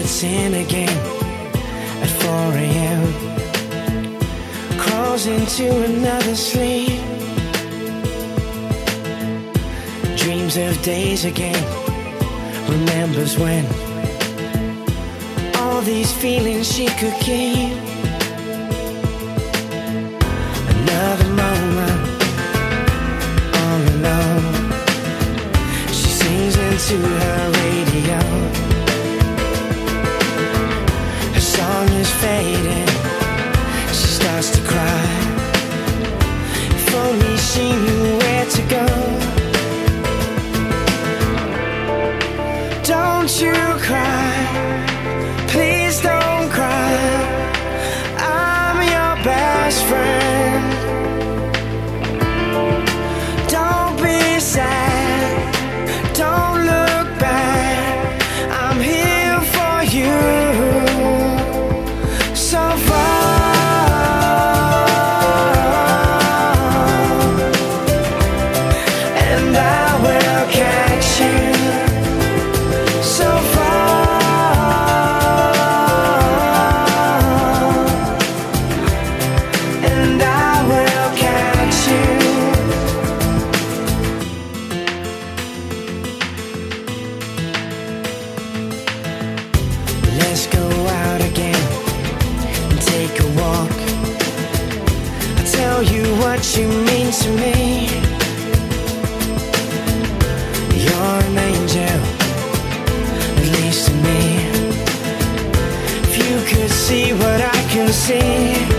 gets in again at 4 a.m. Crawls into another sleep. Dreams of days again. Remembers when all these feelings she could keep. Another moment, all alone. She sings into her radio. Her song is fading. She starts to cry. If only she knew where to go. Don't you cry, please don't cry. I'm your best friend. Don't be sad, don't look back. I'm here for you. So far, and I will catch you. So far, and I will catch you. Let's go out again and take a walk. I'll tell you what you mean to me. You're an angel, at least to me. If you could see what I can see.